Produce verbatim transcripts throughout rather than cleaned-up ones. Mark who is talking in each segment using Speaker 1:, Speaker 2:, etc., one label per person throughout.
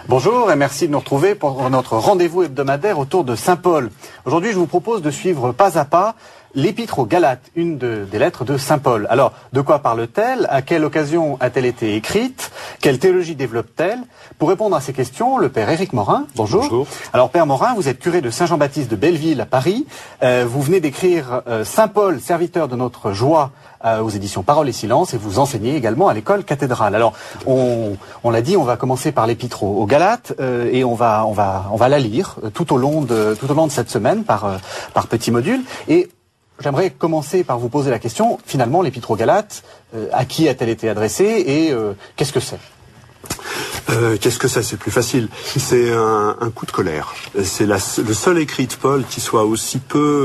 Speaker 1: Bonjour et merci de nous retrouver pour notre rendez-vous hebdomadaire autour de Saint Paul. Aujourd'hui, je vous propose de suivre pas à pas l'Épître aux Galates, une de, des lettres de Saint Paul. Alors, de quoi parle-t-elle? À quelle occasion a-t-elle été écrite? Quelle théologie développe-t-elle? Pour répondre à ces questions, le Père Éric Morin, bonjour.
Speaker 2: Bonjour.
Speaker 1: Alors, Père Morin, vous êtes curé de Saint-Jean-Baptiste de Belleville à Paris. Euh, vous venez d'écrire euh, Saint Paul, serviteur de notre joie, euh, aux éditions Parole et Silence, et vous enseignez également à l'école cathédrale. Alors, on, on l'a dit, on va commencer par l'Épître aux, aux Galates, euh, et on va, on va, on va la lire euh, tout au long de, tout au long de cette semaine par, euh, par petits modules. Et j'aimerais commencer par vous poser la question, finalement, l'Épître aux Galates, euh, à qui a-t-elle été adressée et euh, qu'est-ce que c'est?
Speaker 2: Euh, Qu'est-ce que c'est? C'est plus facile. C'est un, un coup de colère. C'est la, le seul écrit de Paul qui soit aussi peu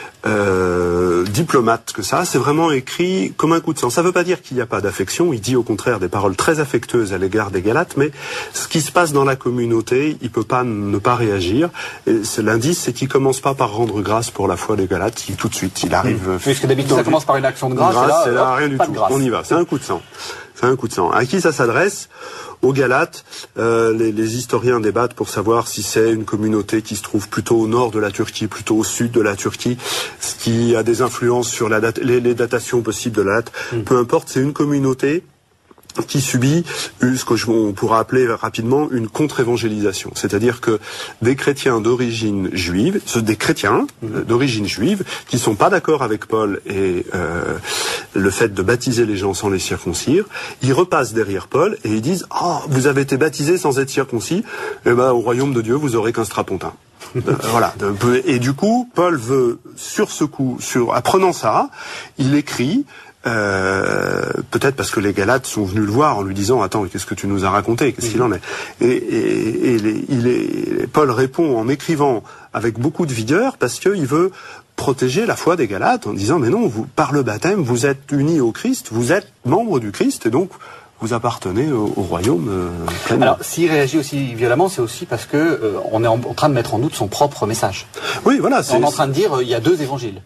Speaker 2: euh, diplomate que ça. C'est vraiment écrit comme un coup de sang. Ça ne veut pas dire qu'il n'y a pas d'affection. Il dit au contraire des paroles très affectueuses à l'égard des Galates, mais ce qui se passe dans la communauté, il peut pas ne pas réagir. Et c'est, l'indice, c'est qu'il commence pas par rendre grâce pour la foi des Galates. Il, tout de suite, il arrive.
Speaker 1: Mmh. Puisque d'habitude, ça commence par une action de grâce.
Speaker 2: grâce
Speaker 1: et là,
Speaker 2: c'est là
Speaker 1: hop,
Speaker 2: rien du
Speaker 1: pas
Speaker 2: tout.
Speaker 1: De grâce.
Speaker 2: On y va. C'est un coup de sang. C'est un coup de sang. À qui ça s'adresse? Aux Galates. Euh, les, les historiens débattent pour savoir si c'est une communauté qui se trouve plutôt au nord de la Turquie, plutôt au sud de la Turquie, ce qui a des influences sur la date, les, les datations possibles de la date. Mm. Peu importe, c'est une communauté qui subit ce que je, on pourra appeler rapidement une contre-évangélisation. C'est-à-dire que des chrétiens d'origine juive, des chrétiens d'origine juive, qui sont pas d'accord avec Paul et euh, le fait de baptiser les gens sans les circoncire, ils repassent derrière Paul et ils disent « Ah, oh, vous avez été baptisés sans être circoncis, eh ben au royaume de Dieu, vous aurez qu'un strapontin. » euh, Voilà. Et du coup, Paul veut, sur ce coup, sur, apprenant ça, il écrit... Euh, peut-être parce que les Galates sont venus le voir en lui disant « Attends, qu'est-ce que tu nous as raconté? Qu'est-ce qu'il en est ?» Et, et, et les, il est, Paul répond en écrivant avec beaucoup de vigueur parce qu'il veut protéger la foi des Galates en disant « Mais non, vous, par le baptême, vous êtes unis au Christ, vous êtes membres du Christ et donc vous appartenez au, au royaume euh, pleinement. »
Speaker 1: Alors, s'il réagit aussi violemment, c'est aussi parce que euh, on est en, en train de mettre en doute son propre message.
Speaker 2: Oui, voilà.
Speaker 1: On est en train de dire euh, il y a deux évangiles.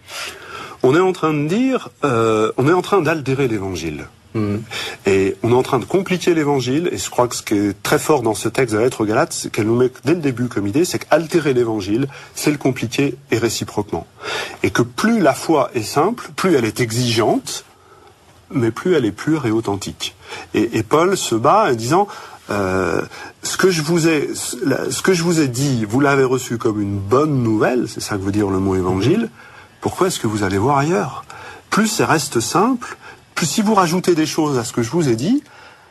Speaker 2: On est en train de dire, euh, on est en train d'altérer l'évangile. Mmh. Et on est en train de compliquer l'évangile, et je crois que ce qui est très fort dans ce texte de la lettre aux Galates, c'est qu'elle nous met dès le début comme idée, c'est qu'altérer l'évangile, c'est le compliquer et réciproquement. Et que plus la foi est simple, plus elle est exigeante, mais plus elle est pure et authentique. Et, et Paul se bat en disant, euh, ce que je vous ai, ce que je vous ai dit, vous l'avez reçu comme une bonne nouvelle, c'est ça que veut dire le mot évangile. Pourquoi est-ce que vous allez voir ailleurs? Plus ça reste simple, plus si vous rajoutez des choses à ce que je vous ai dit,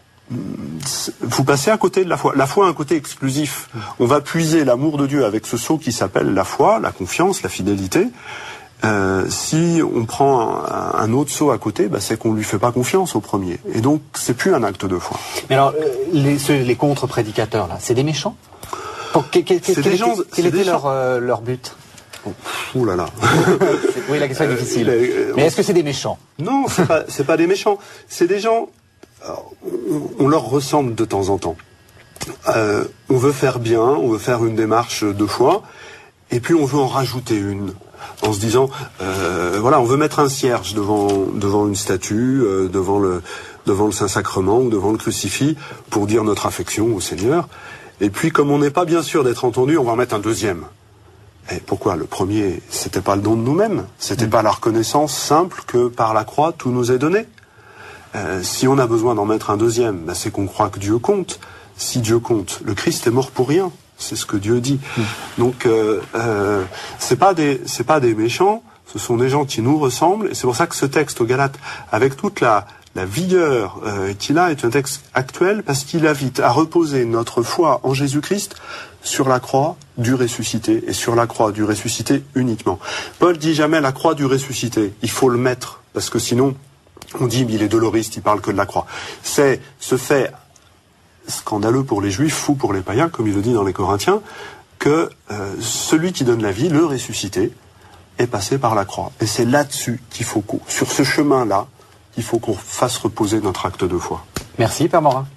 Speaker 2: vous passez à côté de la foi. La foi a un côté exclusif. On va puiser l'amour de Dieu avec ce sceau qui s'appelle la foi, la confiance, la fidélité. Euh, si on prend un, un autre sceau à côté, bah, c'est qu'on lui fait pas confiance au premier. Et donc, c'est plus un acte de foi.
Speaker 1: Mais alors, euh, les, ceux, les contre-prédicateurs, là, c'est des méchants? Pour, que, que, que,
Speaker 2: c'est
Speaker 1: quel,
Speaker 2: des gens,
Speaker 1: quel, quel était leur, euh, leur but?
Speaker 2: Ouh là là.
Speaker 1: Oui, la question est difficile. Euh, Mais est-ce que c'est des méchants?
Speaker 2: Non, c'est pas, c'est pas des méchants. C'est des gens. Alors, on, on leur ressemble de temps en temps. Euh, on veut faire bien, on veut faire une démarche de foi, et puis on veut en rajouter une, en se disant, euh, voilà, on veut mettre un cierge devant devant une statue, euh, devant le devant le Saint-Sacrement ou devant le crucifix pour dire notre affection au Seigneur. Et puis, comme on n'est pas bien sûr d'être entendu, on va en mettre un deuxième. Et pourquoi? Le premier, c'était pas le don de nous-mêmes, c'était mmh. pas la reconnaissance simple que par la croix tout nous est donné. Euh, si on a besoin d'en mettre un deuxième, ben c'est qu'on croit que Dieu compte. Si Dieu compte, le Christ est mort pour rien. C'est ce que Dieu dit. Mmh. Donc, euh, euh, c'est pas des, c'est pas des méchants. Ce sont des gens qui nous ressemblent. Et c'est pour ça que ce texte aux Galates, avec toute la la vigueur euh, qu'il a, est un texte actuel parce qu'il invite à reposer notre foi en Jésus-Christ sur la croix du ressuscité, et sur la croix du ressuscité uniquement. Paul dit jamais la croix du ressuscité, il faut le mettre, parce que sinon, on dit, il est doloriste, il parle que de la croix. C'est ce fait scandaleux pour les Juifs, fou pour les païens, comme il le dit dans les Corinthiens, que euh, celui qui donne la vie, le ressuscité, est passé par la croix. Et c'est là-dessus qu'il faut, sur ce chemin-là, il faut qu'on fasse reposer notre acte de foi.
Speaker 1: Merci, Père Morin.